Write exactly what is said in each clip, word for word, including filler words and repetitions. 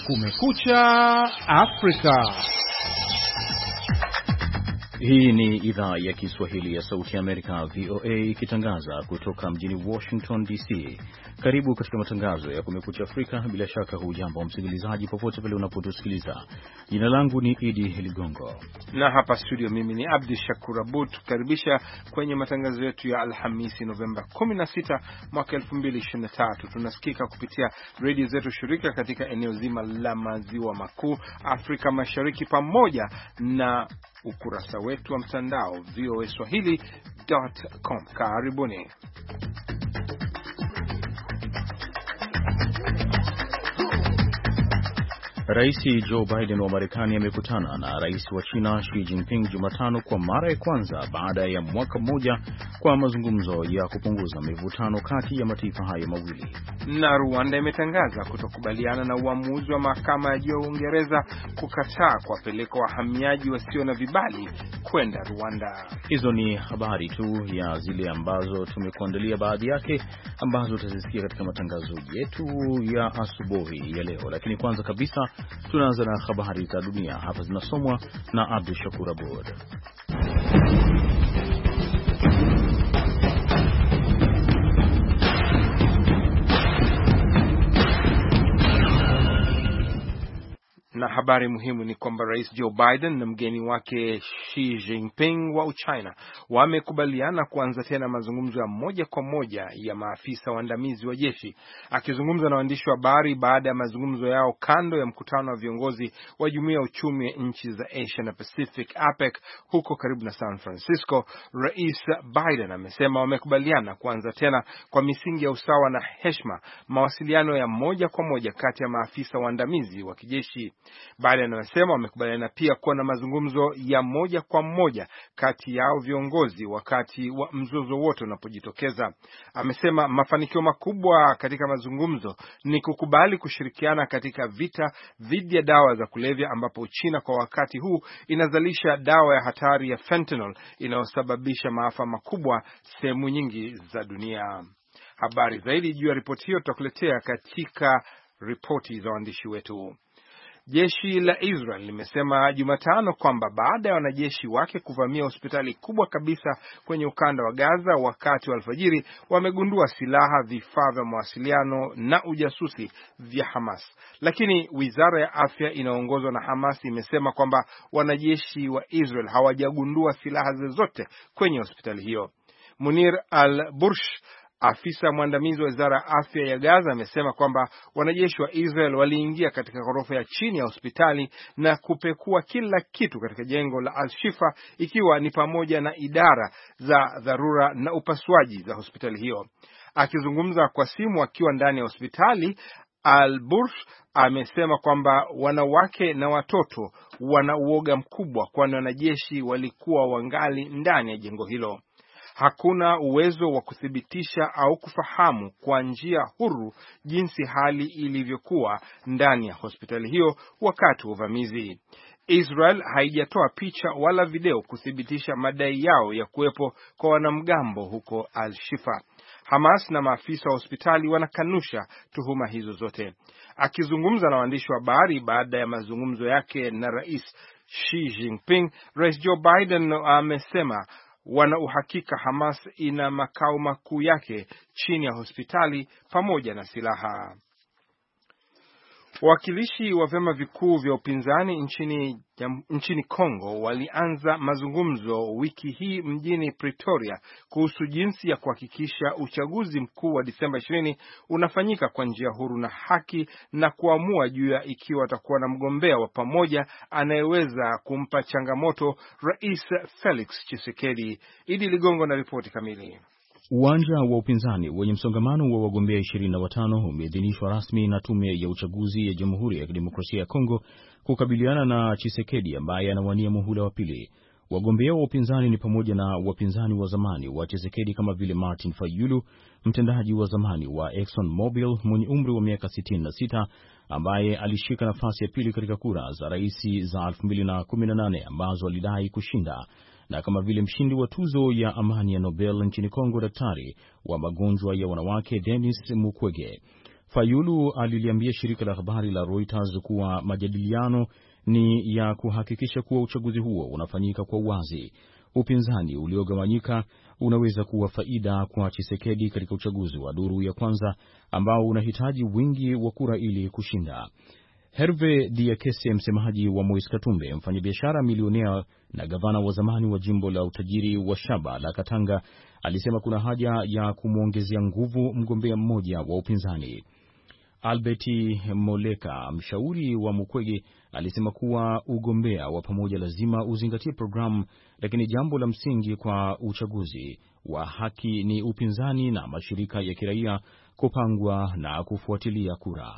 Kumekucha Afrika. Hii ni idhaa ya Kiswahili ya Sauti ya Amerika, V O A, ikitangaza kutoka mjini Washington D C. Karibu katika matangazo ya Kumekucha Afrika. Bila shaka hujambo msikilizaji, popote pale unapotusikiliza. Jina langu ni Idi Ligongo, na hapa studio mimi ni Abdi Shakur Abud, tukaribisha kwenye matangazo yetu ya Alhamisi Novemba kumi na sita mwaka elfu mbili ishirini na tatu. Tunasikika kupitia redio zetu shirika katika eneo zima la maziwa makuu, Afrika Mashariki, pamoja na ukurasa wetu wa mtandao v o a swahili dot com. Karibuni. Rais Joe Biden wa Marekani amekutana na Rais wa China Xi Jinping Jumatano kwa mara ya kwanza baada ya mwaka mmoja kwa mazungumzo ya kupunguza mivutano kati ya mataifa hayo mawili. Na Rwanda imetangaza kutokubaliana na uamuzi wa mahakama ya juu ya Uingereza kukataa kuwapeleka wahamiaji wasio na vibali kwenda Rwanda. Hizo ni habari tu ya zile ambazo tumekuandalia, baadhi yake ambazo utazisikia katika matangazo yetu ya asubuhi ya leo. Lakini kwanza kabisa tunaanza na habari za dunia. Hapa zinasomwa na Abdul Shakur Abud. Na habari muhimu ni kwamba Rais Joe Biden na mgeni wake Xi Jinping wa Uchina wamekubaliana kuanza tena mazungumzo ya moja kwa moja ya maafisa waandamizi wa jeshi. Akizungumza na waandishi wa habari baada ya mazungumzo yao kando ya mkutano wa viongozi wa Jumuiya ya Uchumi ya Nchi za Asia na Pacific A P E C huko karibu na San Francisco, Rais Biden amesema wamekubaliana kuanza tena kwa misingi ya usawa na heshima mawasiliano ya moja kwa moja kati ya maafisa waandamizi wa kijeshi. Biden anasema wamekubaliana pia kuwa na mazungumzo ya moja kwa moja kati yao viongozi wakati wa mzozo wote unapojitokeza. Amesema mafanikio makubwa katika mazungumzo ni kukubali kushirikiana katika vita dhidi ya dawa za kulevya, ambapo China kwa wakati huu inazalisha dawa ya hatari ya fentanyl inayosababisha maafa makubwa sehemu nyingi za dunia. Habari zaidi juu ya ripoti hiyo tutakuletea katika ripoti za waandishi wetu. Jeshi la Israel limesema Jumatano kwamba baada ya wanajeshi wake kuvamia hospitali kubwa kabisa kwenye ukanda wa Gaza wakati wa alfajiri, wamegundua silaha, vifaa vya mawasiliano na ujasusi vya Hamas. Lakini wizara ya afya inayoongozwa na Hamas imesema kwamba wanajeshi wa Israel hawajagundua silaha zozote kwenye hospitali hiyo. Munir al-Bursh, afisa mwandamizi wa wizara ya afya ya Gaza, amesema kwamba wanajeshi wa Israel waliingia katika ghorofa ya chini ya hospitali na kupekua kila kitu katika jengo la Al-Shifa, ikiwa ni pamoja na idara za dharura na upasuaji za hospitali hiyo. Akizungumza kwa simu akiwa ndani ya hospitali, Al-Bursh amesema kwamba wanawake na watoto wana uoga mkubwa, kwani wanajeshi walikuwa wangali ndani ya jengo hilo. Hakuna uwezo wa kuthibitisha au kufahamu kwa njia huru jinsi hali ilivyokuwa ndani ya hospitali hiyo wakati wa uvamizi. Israel haijatoa picha wala video kuthibitisha madai yao ya kuwepo kwa wanamgambo huko Al-Shifa. Hamas na maafisa wa hospitali wanakanusha tuhuma hizo zote. Akizungumza na waandishi wa habari baada ya mazungumzo yake na Rais Xi Jinping, Rais Joe Biden amesema wana uhakika Hamas ina makao makuu yake chini ya hospitali pamoja na silaha. Wawakilishi wa vyama vikuu vya upinzani nchini nchini Kongo walianza mazungumzo wiki hii mjini Pretoria kuhusu jinsi ya kuhakikisha uchaguzi mkuu wa Disemba ishirini unafanyika kwa njia huru na haki, na kuamua juu ya ikiwa watakuwa na mgombea wa pamoja anayeweza kumpa changamoto Rais Felix Tshisekedi. Idi Ligongo na ripoti kamili. Uwanja wa upinzani wenye msongamano wa wagombea ishirini na watano umeidhinishwa rasmi na tume ya uchaguzi ya Jamhuri ya Kidemokrasia ya Kongo kukabiliana na Tshisekedi ambaye anawania muhula wa pili. Wagombea wa upinzani ni pamoja na wapinzani wa zamani wa Tshisekedi kama vile Martin Fayulu, mtendaji wa zamani wa Exxon Mobil mwenye umri wa miaka sitini na sita ambaye alishika nafasi ya pili katika kura za rais za elfu mbili na kumi na nane ambazo alidai kushinda, na kama vile mshindi wa tuzo ya amani ya Nobel nchini Kongo, daktari wa magonjwa ya wanawake Denis Mukwege. Fayulu aliliambia shirika la habari la Reuters kuwa majadiliano ni ya kuhakikisha kuwa uchaguzi huo unafanyika kwa uwazi. Upinzani uliogawanyika unaweza kuwa faida kwa Tshisekedi katika uchaguzi wa duru ya kwanza ambao unahitaji wingi wa kura ili kushinda. Herve Diakese, msemaji wa Moise Katumbi, mfanyabiashara milionea na gavana wa zamani wa jimbo la utajiri wa shaba la Katanga, alisema kuna haja ya kumwongezea nguvu mgombea mmoja wa upinzani. Alberti Moleka, mshauri wa Mukwege, alisema kuwa ugombea wa pamoja lazima uzingatie programu, lakini jambo la msingi kwa uchaguzi wa haki ni upinzani na mashirika ya kiraia kupangwa na kufuatilia kura.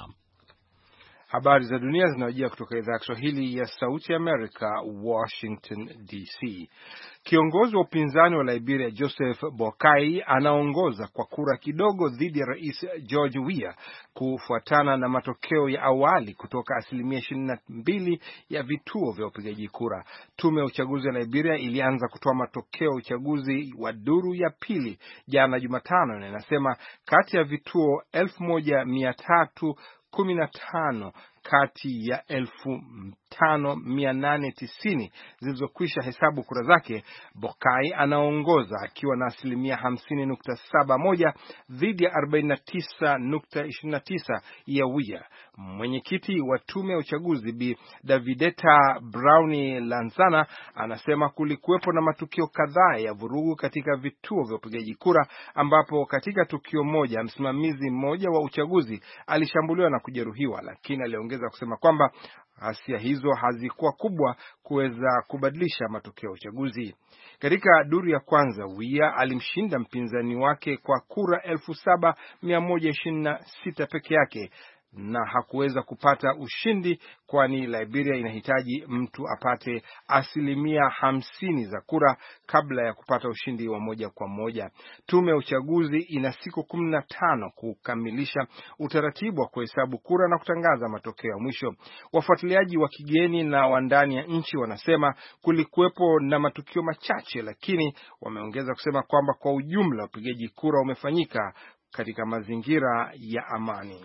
Habari za dunia zinawajia kutoka idhaa ya Kiswahili ya Sauti ya Amerika, Washington D C. Kiongozi wa upinzani wa Liberia Joseph Boakai anaongoza kwa kura kidogo dhidi ya Rais George Weah kufuatana na matokeo ya awali kutoka asilimia ishirini na mbili ya vituo vya upigaji kura. Tume ya uchaguzi wa Liberia ilianza kutoa matokeo ya uchaguzi wa duru ya pili jana Jumatano, na inasema kati ya vituo elfu moja mia tatu kumi na tano kati ya elfu tano mia nane tisini zilizokwisha hesabu kura zake, Boakai anaongoza akiwa na asilimia hamsini nukta saba moja dhidi ya arobaini na tisa nukta ishirini na tisa ya Weah. Mwenyekiti wa tume ya uchaguzi Bi Davideta Brownie Lanzana anasema kulikuwepo na matukio kadhaa ya vurugu katika vituo vya upigaji kura, ambapo katika tukio moja msimamizi mmoja wa uchaguzi alishambuliwa na kujeruhiwa, lakini aliongeza kusema kwamba ghasia hizo hazikuwa kubwa kuweza kubadilisha matokeo ya uchaguzi. Katika duru ya kwanza, Weah alimshinda mpinzani wake kwa kura elfu saba mia moja ishirini na sita peke yake na hakuweza kupata ushindi, kwani Liberia inahitaji mtu apate asilimia hamsini za kura kabla ya kupata ushindi wa moja kwa moja. Tume ya uchaguzi ina siku kumi na tano kukamilisha utaratibu wa kuhesabu kura na kutangaza matokeo ya mwisho. Wafuatiliaji wa kigeni na wa ndani ya nchi wanasema kulikuwepo na matukio machache, lakini wameongeza kusema kwamba kwa ujumla upigaji kura umefanyika katika mazingira ya amani.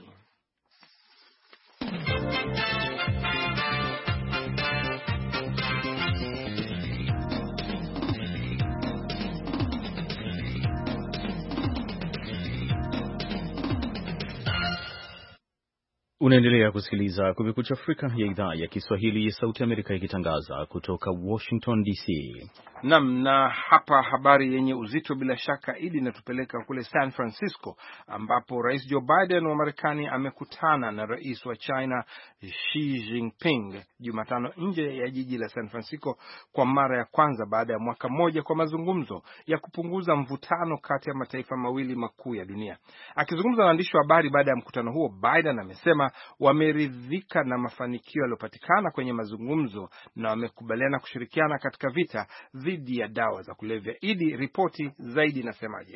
Unaendelea kusikiliza Kumekucha Afrika ya idhaa ya Kiswahili ya Sauti Amerika ikitangaza kutoka Washington D C. Naam, na hapa habari yenye uzito bila shaka Idi inatupeleka kule San Francisco, ambapo Rais Joe Biden wa Marekani amekutana na Rais wa China Xi Jinping Jumatano nje ya jiji la San Francisco kwa mara ya kwanza baada ya mwaka mmoja kwa mazungumzo ya kupunguza mvutano kati ya mataifa mawili makuu ya dunia. Akizungumza na waandishi wa habari baada ya mkutano huo, Biden amesema wameridhika na mafanikio yaliyopatikana kwenye mazungumzo na wamekubaliana kushirikiana katika vita dhidi ya dawa za kulevya. Idi, ripoti zaidi nasemaje?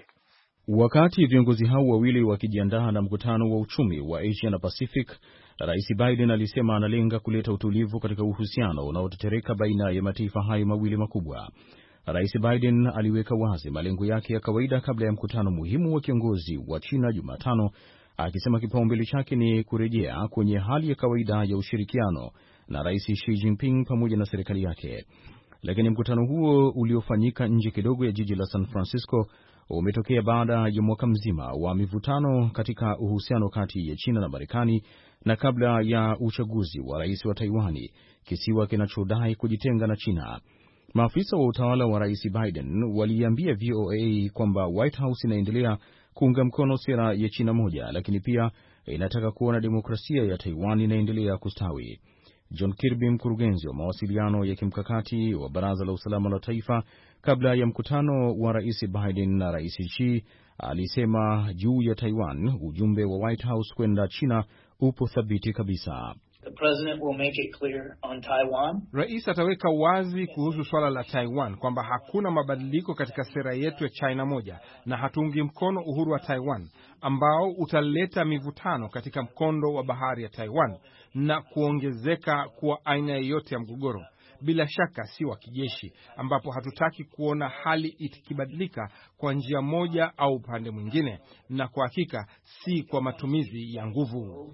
Wakati viongozi hao wawili wakijiandaa na mkutano wa uchumi wa Asia na Pacific, Rais Biden alisema analenga kuleta utulivu katika uhusiano unaotetereka baina ya mataifa hayo mawili makubwa. Rais Biden aliweka wazi malengo yake ya kawaida kabla ya mkutano muhimu wa kiongozi wa China Jumatano, akisema kipaumbele chake ni kurejea kwenye hali ya kawaida ya ushirikiano na Rais Xi Jinping pamoja na serikali yake. Lakini mkutano huo uliofanyika nje kidogo ya jiji la San Francisco umetokea baada ya mwaka mzima wa mivutano katika uhusiano kati ya China na Marekani na kabla ya uchaguzi wa rais wa Taiwani, kisiwa kinachodai kujitenga na China. Maafisa wa utawala wa Rais Biden waliambia V O A kwamba White House inaendelea kuunga mkono sera ya China moja, lakini pia inataka kuona demokrasia ya Taiwan inaendelea kustawi. John Kirby, mkurugenzi wa mawasiliano ya kimkakati wa Baraza la Usalama la Taifa, kabla ya mkutano wa Rais Biden na Rais Xi, alisema juu ya Taiwan, ujumbe wa White House kwenda China upo thabiti kabisa. The president will make it clear on Taiwan. Rais ataweka wazi kuhusu swala la Taiwan kwamba hakuna mabadiliko katika sera yetu ya China moja na hatuungi mkono uhuru wa Taiwan ambao utaleta mivutano katika mkondo wa bahari ya Taiwan na kuongezeka kuwa aina yoyote ya mgogoro. bila shaka si wa kijeshi, ambapo hatutaki kuona hali ikibadilika kwa njia moja au upande mwingine, na kwa hakika si kwa matumizi ya nguvu.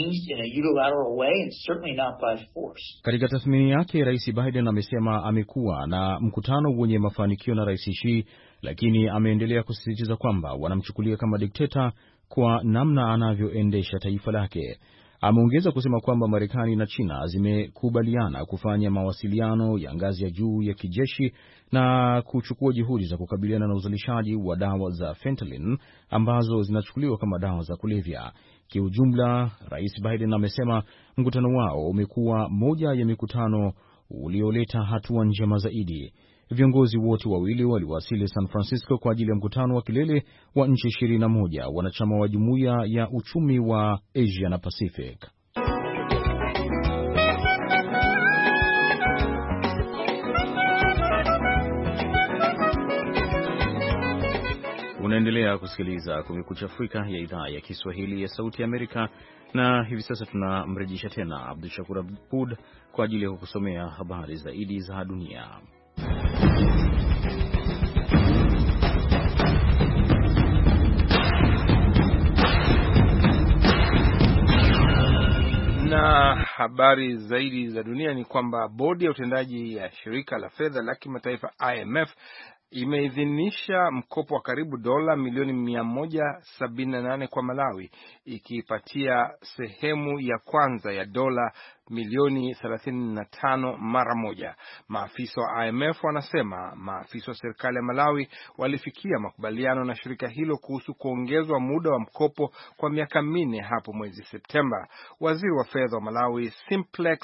Katika tathmini yake, Rais Biden amesema amekuwa na mkutano wenye mafanikio na Rais Xi, lakini ameendelea kusisitiza kwamba wanamchukulia kama dikteta kwa namna anavyoendesha taifa lake. Ameongeza kusema kwamba Marekani na China zimekubaliana kufanya mawasiliano ya ngazi ya juu ya kijeshi na kuchukua juhudi za kukabiliana na uzalishaji wa dawa za fentanyl ambazo zinachukuliwa kama dawa za kulevya. Kiujumla, Rais Biden amesema mkutano wao umekuwa moja ya mikutano ulioleta hatua njema zaidi. Viongozi wote wawili waliwasili San Francisco kwa ajili ya mkutano wa kilele wa nchi ishirini na moja wanachama wa Jumuiya ya Uchumi wa Asia na Pacific. Unaendelea kusikiliza Kumekucha Afrika ya idhaa ya Kiswahili ya Sauti ya Amerika, na hivi sasa tunamrejesha tena Abdul Shakur Abud kwa ajili ya kukusomea habari zaidi za dunia. Na habari zaidi za dunia ni kwamba bodi ya utendaji ya shirika la fedha la kimataifa I M F imeidhinisha mkopo wa karibu dola milioni mia moja sabini na nane kwa Malawi, ikipatia sehemu ya kwanza ya dola milioni thelathini na tano mara moja. Maafisa wa I M F wanasema maafisa wa serikali ya Malawi walifikia makubaliano na shirika hilo kuhusu kuongezwa muda wa mkopo kwa miaka minne hapo mwezi Septemba. Waziri wa fedha wa Malawi Simplex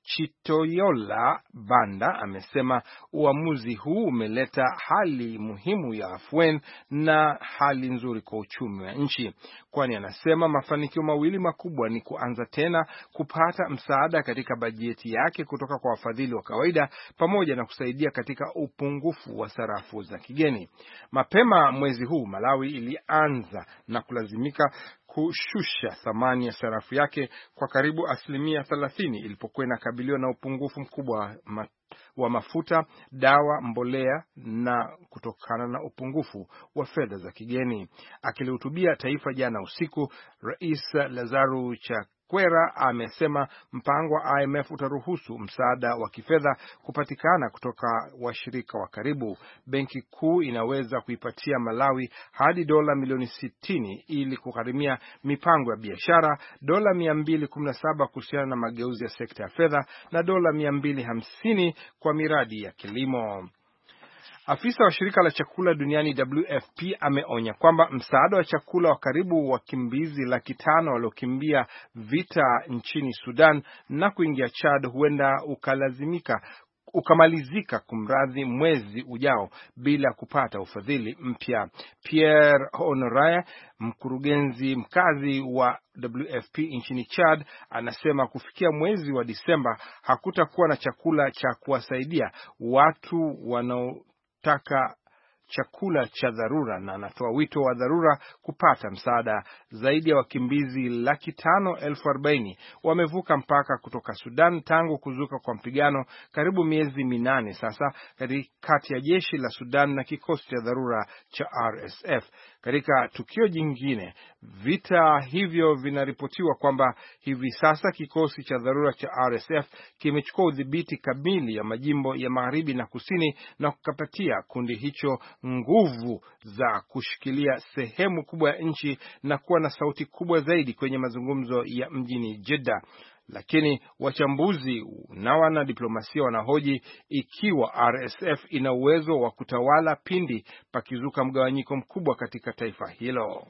Chitoyola Banda amesema uamuzi huu umeleta hali muhimu ya afueni na hali nzuri kwa uchumi wa nchi, kwani anasema mafanikio mawili makubwa ni kuanza tena kupata msaada katika bajeti yake kutoka kwa wafadhili wa kawaida pamoja na kusaidia katika upungufu wa sarafu za kigeni. Mapema mwezi huu Malawi ilianza na kulazimika kushusha thamani ya sarafu yake kwa karibu asilimia thelathini ilipokuwa inakabiliwa na upungufu mkubwa wa mafuta, dawa, mbolea na kutokana na upungufu wa fedha za kigeni. Akilihutubia taifa jana usiku, Rais Lazarus Chakwera amesema mpango wa I M F utaruhusu msaada wa kifedha kupatikana kutoka washirika wa karibu. Benki Kuu inaweza kuipatia Malawi hadi dola milioni sitini ili kugharimia mipango ya biashara, dola mia mbili kumi na saba kuhusiana na mageuzi ya sekta ya fedha na dola mia mbili hamsini kwa miradi ya kilimo. Afisa wa shirika la chakula duniani W F P ameonya kwamba msaada wa chakula wa karibu wakimbizi laki tano waliokimbia vita nchini Sudan na kuingia Chad huenda ukalazimika ukamalizika kumradhi mwezi ujao bila kupata ufadhili mpya. Pierre Honoraya, mkurugenzi mkazi wa W F P nchini Chad, anasema kufikia mwezi wa Disemba hakutakuwa na chakula cha kuwasaidia watu wanao taka chakula cha dharura, na anatoa wito wa dharura kupata msaada. Zaidi ya wakimbizi laki tano elfu arobaini wamevuka mpaka kutoka Sudan tangu kuzuka kwa mpigano karibu miezi minane sasa kati ya jeshi la Sudan na kikosi cha dharura cha R S F. Katika tukio jingine, vita hivyo vinaripotiwa kwamba hivi sasa kikosi cha dharura cha R S F kimechukua udhibiti kamili ya majimbo ya magharibi na kusini na kukapatia kundi hicho nguvu za kushikilia sehemu kubwa ya nchi na kuwa na sauti kubwa zaidi kwenye mazungumzo ya mjini Jeddah. Lakini wachambuzi na wanadiplomasia wanahoji ikiwa R S F ina uwezo wa kutawala pindi pakizuka mgawanyiko mkubwa katika taifa hilo.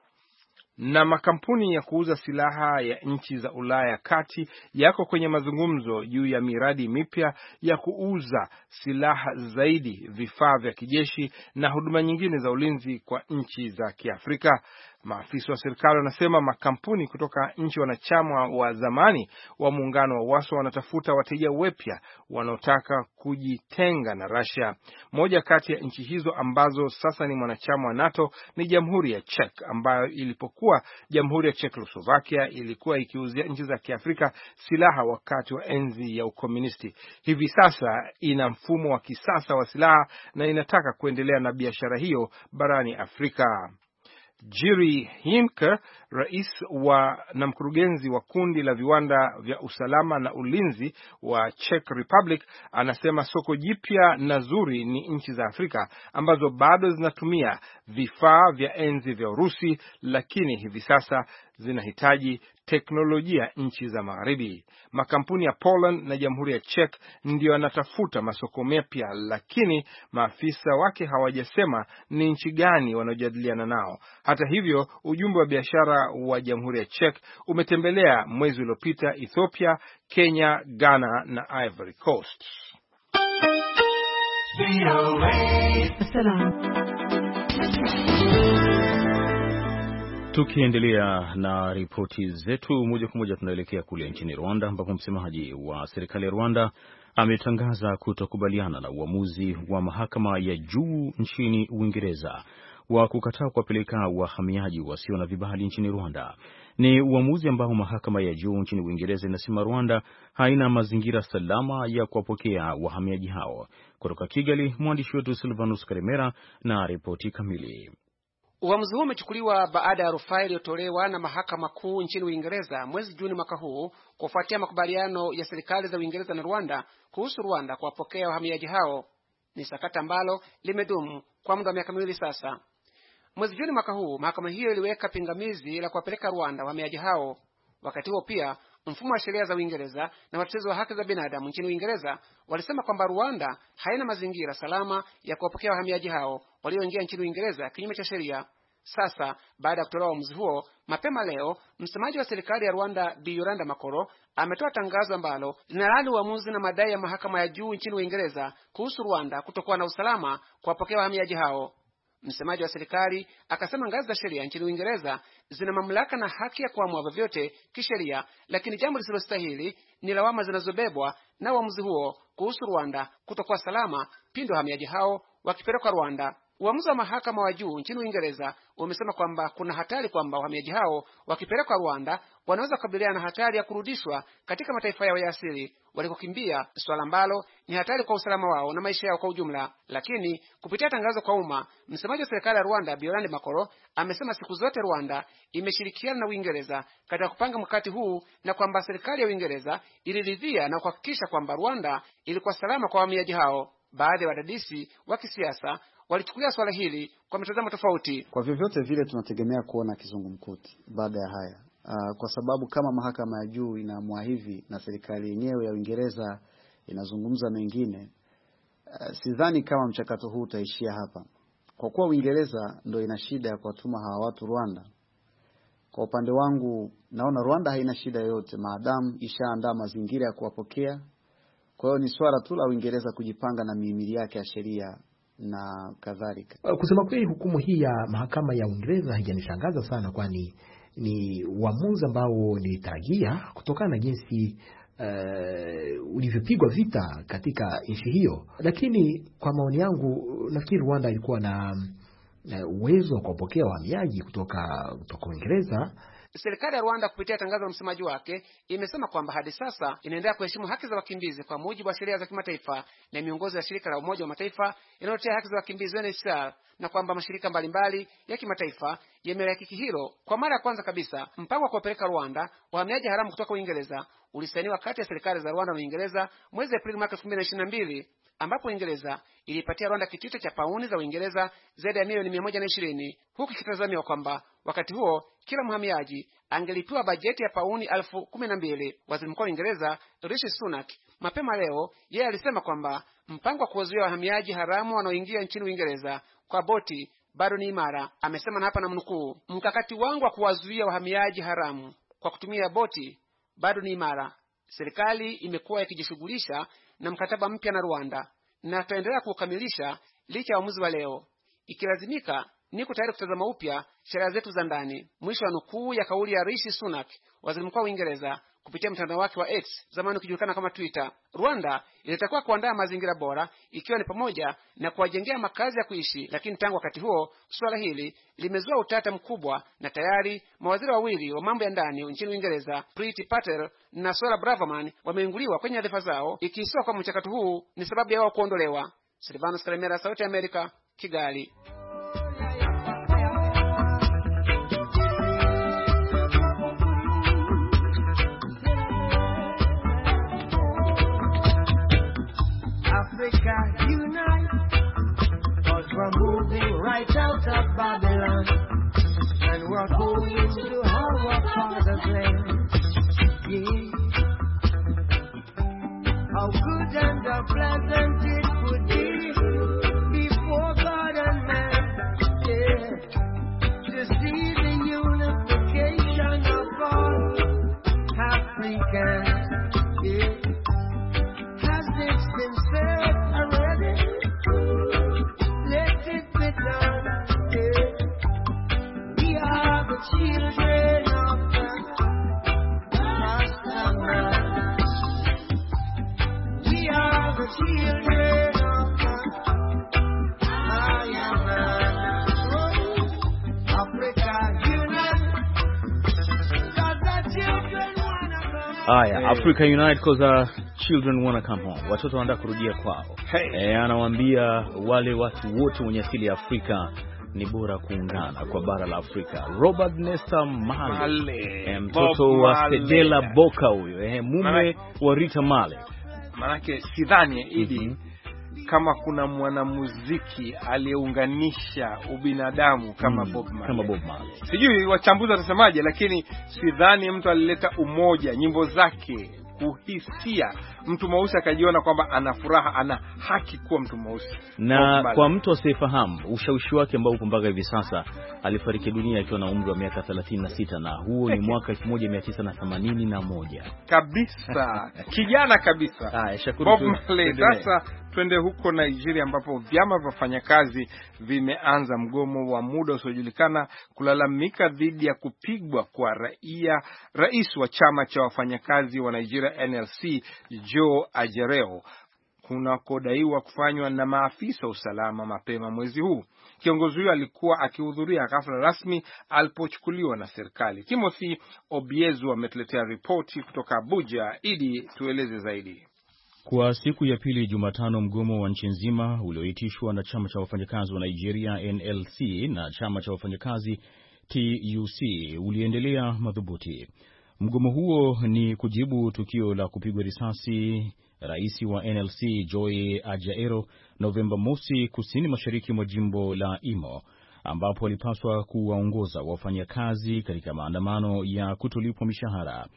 Na makampuni ya kuuza silaha ya nchi za Ulaya kati yako kwenye mazungumzo juu ya miradi mipya ya kuuza silaha zaidi, vifaa vya kijeshi na huduma nyingine za ulinzi kwa nchi za Kiafrika. Maafisa wa serikali wanasema makampuni kutoka nchi wanachama wa zamani wa muungano wa Warsaw wanatafuta wateja wapya wanaotaka kujitenga na Russia. Moja kati ya nchi hizo ambazo sasa ni mwanachama wa NATO ni Jamhuri ya Czech, ambayo ilipokuwa Jamhuri ya Czechoslovakia ilikuwa ikiuzia nchi za Kiafrika silaha wakati wa enzi ya ukomunisti. Hivi sasa ina mfumo wa kisasa wa silaha na inataka kuendelea na biashara hiyo barani Afrika. Jiri Himker, rais wa na mkurugenzi wa kundi la viwanda vya usalama na ulinzi wa Czech Republic, anasema soko jipya na zuri ni nchi za Afrika ambazo bado zinatumia vifaa vya enzi vya Urusi, lakini hivi sasa zinahitaji teknolojia nchi za magharibi. Makampuni ya Poland na Jamhuri ya Czech ndio yanatafuta masoko mapya, lakini maafisa wake hawajasema ni nchi gani wanaojadiliana nao. Hata hivyo, ujumbe wa biashara wa Jamhuri ya Czech umetembelea mwezi uliopita Ethiopia, Kenya, Ghana na Ivory Coast. Tukiendelea na ripoti zetu, moja kwa moja tunaelekea kule nchini Rwanda, ambapo msemaji wa serikali ya Rwanda ametangaza kutokubaliana na uamuzi wa mahakama ya juu nchini Uingereza wa kukataa kuwapeleka wahamiaji wasio na vibali nchini Rwanda. Ni uamuzi ambao mahakama ya juu nchini Uingereza inasema Rwanda haina mazingira salama ya kuwapokea wahamiaji hao. Kutoka Kigali, mwandishi wetu Silvanus Karemera na ripoti kamili. Uamuzi huo umechukuliwa baada ya rufaa iliyotolewa na mahakama kuu nchini Uingereza mwezi Juni mwaka huu kufuatia makubaliano ya serikali za Uingereza na Rwanda kuhusu Rwanda kuwapokea wahamiaji hao. Ni sakata ambalo limedumu kwa muda wa miaka miwili sasa. Mwezi Juni mwaka huu mahakama hiyo iliweka pingamizi la kuwapeleka Rwanda wahamiaji hao. Wakati huo pia mfumo wa sheria za Uingereza na watetezi wa haki za binadamu nchini Uingereza walisema kwamba Rwanda haina mazingira salama ya kuwapokea wahamiaji hao walioingia nchini Uingereza kinyume cha sheria. Sasa baada ya kutolewa uamuzi huo, mapema leo msemaji wa serikali ya Rwanda Bi Yoranda Makoro ametoa tangazo ambalo linalaani uamuzi na madai ya mahakama ya juu nchini Uingereza kuhusu Rwanda kutokuwa na usalama kuwapokea wahamiaji hao. Msemaji wa serikali akasema ngazi za sheria nchini Uingereza zina mamlaka na haki ya kuamua vyovyote kisheria, lakini jambo lisilostahili ni lawama zinazobebwa na uamuzi huo kuhusu Rwanda kutokuwa salama pindi wahamiaji hao wakipelekwa Rwanda. Uamuzi wa mahakama wa juu nchini Uingereza umesema kwamba kuna hatari kwamba wahamiaji hao wakipelekwa Rwanda wanaweza kukabiliana na hatari ya kurudishwa katika mataifa yao ya asili walikokimbia, swala ambalo ni hatari kwa usalama wao na maisha yao kwa ujumla. Lakini kupitia tangazo kwa umma, msemaji wa serikali ya Rwanda Bi Yoranda Makoro amesema siku zote Rwanda imeshirikiana na Uingereza katika kupanga mkakati huu na kwamba serikali ya Uingereza iliridhia na kuhakikisha kwamba Rwanda ilikuwa salama kwa wahamiaji hao. Baadhi ya wadadisi wa kisiasa walichukulia swala hili kwa mitazamo tofauti. Kwa vyovyote vile tunategemea kuona kizungumkuti baada ya haya. Uh, kwa sababu kama mahakama ya juu inaamua hivi na serikali yenyewe ya Uingereza inazungumza mengine, uh, sidhani kama mchakato huu utaishia hapa. Kwa kuwa Uingereza ndio ina shida ya kuwatuma hawa watu Rwanda, kwa upande wangu naona Rwanda haina shida yoyote maadamu ishaandaa mazingira ya kuwapokea. Kwa hiyo ni swala tu la Uingereza kujipanga na mihimili yake ya sheria na kadhalika. Kusema kweli, hukumu hii ya mahakama ya Uingereza haijanishangaza sana, kwani ni uamuzi ambao nilitarajia kutokana na jinsi uh, ulivyopigwa vita katika nchi hiyo. Lakini kwa maoni yangu nafikiri Rwanda ilikuwa na uh, uwezo wa kupokea wahamiaji kutoka kutoka Uingereza. Serikali ya Rwanda kupitia tangazo la msemaji wake imesema kwamba hadi sasa inaendelea kuheshimu haki za wakimbizi kwa mujibu wa sheria za kimataifa na miongozo ya shirika la Umoja wa Mataifa linalotetea haki za wakimbizi U N H C R, na kwamba mashirika mbalimbali ya kimataifa yamelihakiki hilo. Kwa mara ya kwanza kabisa, mpango wa kuwapeleka Rwanda wahamiaji haramu kutoka Uingereza ulisainiwa kati ya serikali za Rwanda na Uingereza mwezi Aprili mwaka elfu mbili na ishirini na mbili, ambapo Uingereza ilipatia Rwanda kitita cha pauni za Uingereza zaidi ya milioni mia moja na ishirini, huku ikitazamiwa kwamba wakati huo kila mhamiaji angelipiwa bajeti ya pauni elfu kumi na mbili. Waziri Mkuu wa Uingereza Rishi Sunak mapema leo yeye alisema kwamba mpango wa kuwazuia wahamiaji haramu wanaoingia nchini Uingereza kwa boti bado ni imara. Amesema, na hapa namnukuu, mkakati wangu wa kuwazuia wahamiaji haramu kwa kutumia boti bado ni imara. Serikali imekuwa ikijishughulisha na mkataba mpya na Rwanda na tutaendelea kukamilisha licha ya uamuzi wa leo. Ikilazimika niko tayari kutazama upya sheria zetu za ndani. Mwisho wa nukuu ya kauli ya Rishi Sunak, waziri mkuu wa Uingereza, kupitia mtandao wake wa X, zamani ukijulikana kama Twitter. Rwanda ilitakiwa kuandaa mazingira bora, ikiwa ni pamoja na kuwajengea makazi ya kuishi, lakini tangu wakati huo suala hili limezua utata mkubwa, na tayari mawaziri wawili wa mambo ya ndani nchini Uingereza, Priti Patel na Suella Braverman, wameinguliwa kwenye nyadhifa zao, ikiisiwa kwa mchakato huu ni sababu ya wao kuondolewa. Silvanus Kalemera, Sauti ya Amerika, Kigali. Africa unite, 'cause we're moving right out of Babylon, and we're going to our Father's land. Yeah. How good and how pleasant it would be before God and man, yeah, to see the unification of all Africans, yeah. Has this been said already? Let it be done, yeah. We are the children of the Master Man. We are the children of the Higher Man. Oh, Africa unite, 'cause the children wanna come. Haya, Africa unite 'cause the children wanna come home. Watoto wanataka kurudia kwao. Hey. E, anawaambia wale watu wote wenye asili ya Afrika ni bora kuungana kwa bara la Afrika. Robert Nesta Marley, Marley. E, mtoto Bob wa Marley. Fidela Boka huyo, e, mume Manake, wa Rita Marley. Manake sidhani Idi, Mm-hmm. kama kuna mwanamuziki aliyeunganisha ubinadamu kama Mm, Bob Marley. Kama Bob Marley. Sijui wachambuzi watasemaje, lakini sidhani mtu alileta umoja, nyimbo zake kuhisia, mtu mweusi akajiona kwamba ana furaha, ana haki kuwa mtu mweusi. Na kwa mtu asiyefahamu ushawishi wake ambao upo mpaka hivi sasa, alifariki dunia akiwa na umri wa miaka thelathini na sita, na huo ni mwaka elfu moja mia tisa themanini na moja kabisa. Kijana kabisa. Haya, Shakuru, Bob tu- Marley. tuendelee. Sasa twende huko Nigeria, ambapo vyama vya wafanyakazi vimeanza mgomo wa muda usiojulikana kulalamika dhidi ya kupigwa kwa raia rais wa chama cha wafanyakazi wa Nigeria N L C Joe Ajaero, kunakodaiwa kufanywa na maafisa usalama mapema mwezi huu. Kiongozi huyo alikuwa akihudhuria hafla rasmi alipochukuliwa na serikali. Timothy Obiezu ametuletea ripoti kutoka Abuja. Idi, tueleze zaidi. Kwa siku ya pili Jumatano, mgomo wa nchi nzima ulioitishwa na chama cha wafanyakazi wa Nigeria N L C na chama cha wafanyakazi T U C uliendelea madhubuti. Mgomo huo ni kujibu tukio la kupigwa risasi rais wa N L C Joe Ajaero Novemba mosi kusini mashariki mwa jimbo la Imo, ambapo alipaswa kuwaongoza wafanyakazi katika maandamano ya kutolipwa mishahara.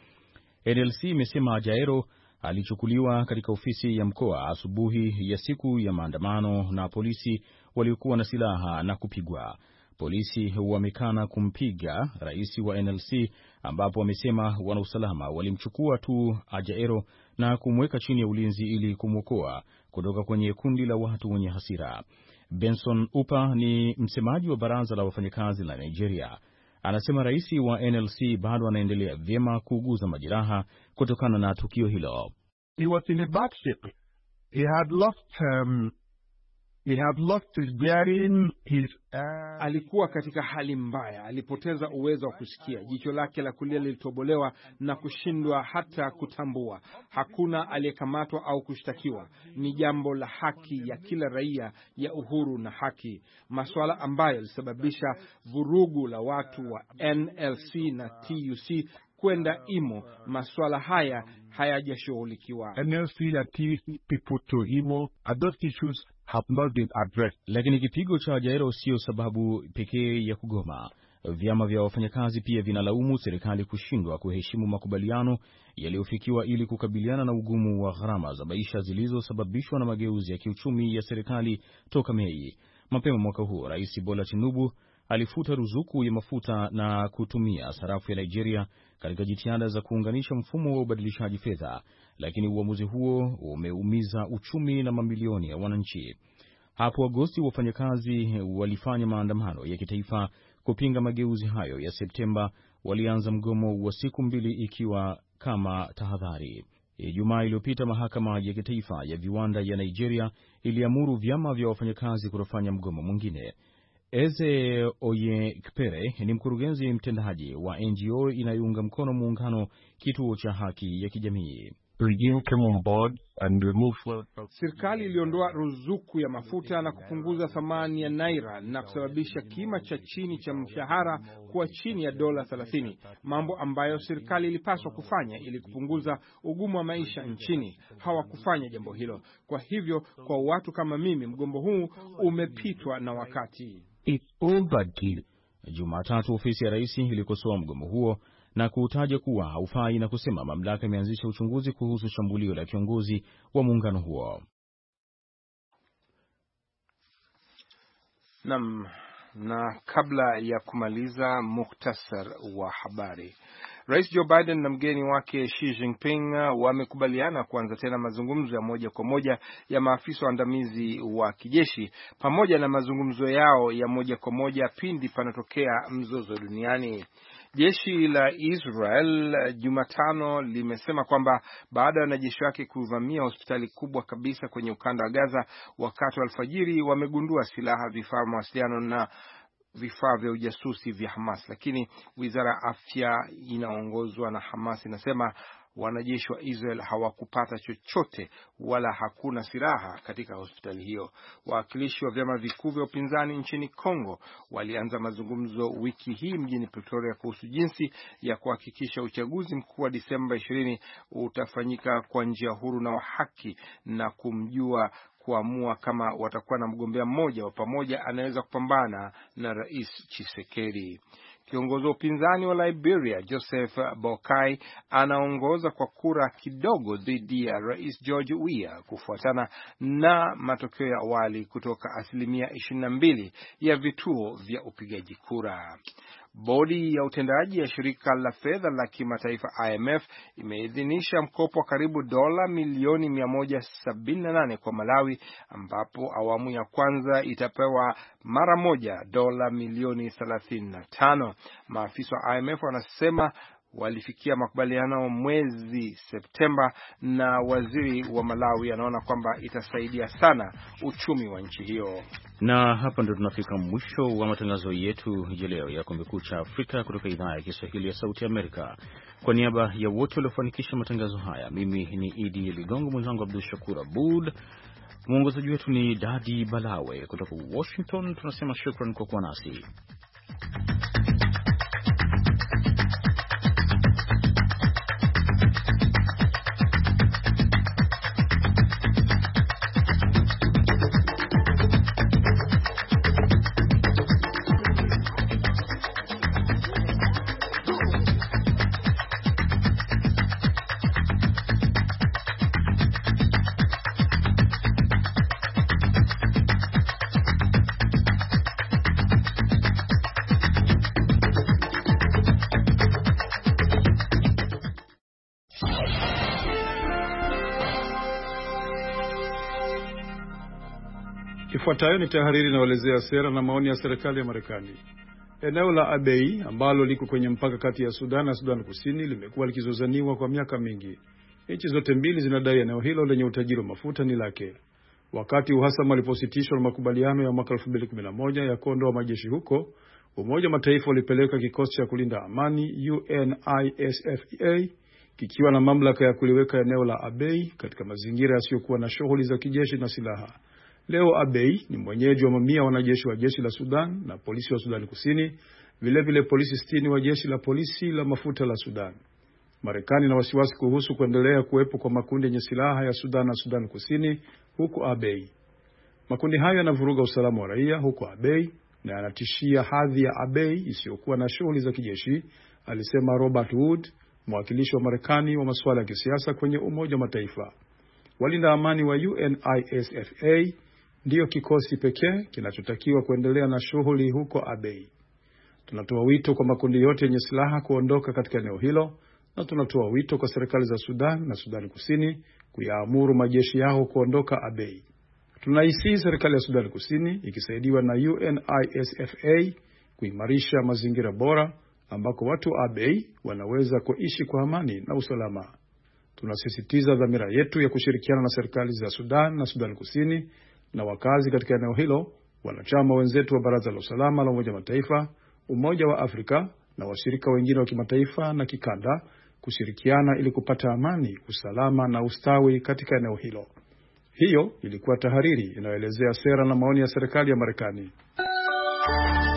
N L C imesema Ajaero alichukuliwa katika ofisi ya mkoa asubuhi ya siku ya maandamano na polisi waliokuwa na silaha na kupigwa. Polisi wamekana kumpiga rais wa N L C, ambapo wamesema wanausalama walimchukua tu Ajaero na kumweka chini ya ulinzi ili kumwokoa kutoka kwenye kundi la watu wenye hasira. Benson Upa ni msemaji wa baraza la wafanyakazi la Nigeria. Anasema rais wa N L C bado anaendelea vyema kuuguza majeraha kutokana na tukio hilo. He was in a bad shape. He had lost um, he had lost his bearing, his uh... Alikuwa katika hali mbaya, alipoteza uwezo wa kusikia, jicho lake la kulia lilitobolewa na kushindwa hata kutambua. Hakuna aliyekamatwa au kushtakiwa. Ni jambo la haki ya kila raia ya uhuru na haki, masuala ambayo yalisababisha vurugu la watu wa N L C na T U C kwenda Imo. Masuala haya hayajashughulikiwa. N L C and T U C people to Imo, and those issues have not been addressed. Lakini kipigo cha Ajaero sio sababu pekee ya kugoma. Vyama vya wafanyakazi pia vinalaumu serikali kushindwa kuheshimu makubaliano yaliyofikiwa ili kukabiliana na ugumu wa gharama za maisha zilizosababishwa na mageuzi ya kiuchumi ya serikali toka Mei. Mapema mwaka huu, Rais Bola Tinubu alifuta ruzuku ya mafuta na kutumia sarafu ya Nigeria katika jitihada za kuunganisha mfumo wa ubadilishaji fedha, lakini uamuzi huo umeumiza uchumi na mamilioni ya wananchi. Hapo Agosti, wafanyakazi walifanya maandamano ya kitaifa kupinga mageuzi hayo ya Septemba. Walianza mgomo wa siku mbili ikiwa kama tahadhari. Ijumaa iliyopita, mahakama ya kitaifa ya viwanda ya Nigeria iliamuru vyama vya wafanyakazi kutofanya mgomo mwingine. Eze Oyekpere ni mkurugenzi mtendaji wa N G O inayounga mkono muungano Kituo cha Haki ya Kijamii. Serikali iliondoa ruzuku ya mafuta na kupunguza thamani ya naira na kusababisha kima cha chini cha mshahara kuwa chini ya dola thelathini, mambo ambayo serikali ilipaswa kufanya ili kupunguza ugumu wa maisha nchini. Hawakufanya jambo hilo. Kwa hivyo, kwa watu kama mimi, mgombo huu umepitwa na wakati. Jumatatu, ofisi ya rais ilikosoa mgomo huo na kuutaja kuwa haufai na kusema mamlaka imeanzisha uchunguzi kuhusu shambulio la kiongozi wa muungano huo. Naam, na kabla ya kumaliza muhtasar wa habari, Rais Joe Biden na mgeni wake Xi Jinping wamekubaliana kuanza tena mazungumzo ya moja kwa moja ya maafisa waandamizi wa kijeshi pamoja na mazungumzo yao ya moja kwa moja pindi panatokea mzozo duniani. Jeshi la Israel Jumatano limesema kwamba baada ya wanajeshi wake kuvamia hospitali kubwa kabisa kwenye ukanda wa Gaza wakati wa alfajiri, wamegundua silaha, vifaa vya mawasiliano na vifaa vya ujasusi vya Hamas. Lakini wizara ya afya inaongozwa na Hamas inasema wanajeshi wa Israel hawakupata chochote wala hakuna silaha katika hospitali hiyo. Wawakilishi wa vyama vikuu vya upinzani nchini Kongo walianza mazungumzo wiki hii mjini Pretoria kuhusu jinsi ya kuhakikisha uchaguzi mkuu wa Disemba ishirini utafanyika kwa njia huru na wa haki na kumjua kuamua kama watakuwa na mgombea mmoja wa pamoja anaweza kupambana na Rais Tshisekedi. Kiongozi wa upinzani wa Liberia Joseph Boakai anaongoza kwa kura kidogo dhidi ya Rais George Weah kufuatana na matokeo ya awali kutoka asilimia ishirini na mbili ya vituo vya upigaji kura. Bodi ya utendaji ya shirika la fedha la kimataifa I M F imeidhinisha mkopo wa karibu dola milioni mia moja sabini na nane kwa Malawi, ambapo awamu ya kwanza itapewa mara moja dola milioni thelathini na tano. Maafisa wa I M F wanasema walifikia makubaliano mwezi Septemba na waziri wa Malawi anaona kwamba itasaidia sana uchumi wa nchi hiyo. Na hapa ndo tunafika mwisho wa matangazo yetu ya leo ya Kumekucha Afrika kutoka idhaa ya Kiswahili ya Sauti Amerika. Kwa niaba ya wote waliofanikisha matangazo haya, mimi ni Idi Ligongo, mwenzangu Abdul Shakur Abud, mwongozaji wetu ni Dadi Balawe kutoka Washington. Tunasema shukran kwa kuwa nasi. Ifuatayo ni tahariri inayoelezea sera na maoni ya serikali ya Marekani. Eneo la Abyei ambalo liko kwenye mpaka kati ya Sudan na Sudan Kusini limekuwa likizozaniwa kwa miaka mingi. Nchi zote mbili zinadai eneo hilo lenye utajiri wa mafuta ni lake. Wakati uhasama ulipositishwa na makubaliano ya mwaka elfu mbili kumi na moja ya kuondoa majeshi huko, Umoja wa Mataifa ulipeleka kikosi cha kulinda amani U N I S F A kikiwa na mamlaka ya kuliweka eneo la Abyei katika mazingira yasiyokuwa na shughuli za kijeshi na silaha. Leo Abyei ni mwenyeji wa mamia wanajeshi wa jeshi la Sudan na polisi wa Sudan Kusini, vile vile polisi sitini wa jeshi la polisi la mafuta la Sudan. Marekani na wasiwasi kuhusu kuendelea kuwepo kwa makundi yenye silaha ya Sudan na Sudan Kusini huko Abyei. Makundi hayo yanavuruga usalama wa raia huko Abyei na yanatishia hadhi ya Abyei isiyokuwa na shughuli za kijeshi, alisema Robert Wood, mwakilishi wa Marekani wa masuala ya kisiasa kwenye Umoja wa Mataifa. Walinda amani wa U N I S F A ndiyo kikosi pekee kinachotakiwa kuendelea na shughuli huko Abyei. Tunatoa wito kwa makundi yote yenye silaha kuondoka katika eneo hilo, na tunatoa wito kwa serikali za Sudan na Sudan Kusini kuyaamuru majeshi yao kuondoka Abyei. Tunaisihi serikali ya Sudan Kusini ikisaidiwa na U N I S F A kuimarisha mazingira bora ambako watu wa Abyei wanaweza kuishi kwa amani na usalama. Tunasisitiza dhamira yetu ya kushirikiana na serikali za Sudan na Sudan Kusini na wakazi katika eneo hilo, wanachama wenzetu wa Baraza la Usalama la Umoja Mataifa, Umoja wa Afrika na washirika wengine wa kimataifa na kikanda kushirikiana ili kupata amani, usalama na ustawi katika eneo hilo. Hiyo ilikuwa tahariri inayoelezea sera na maoni ya serikali ya Marekani.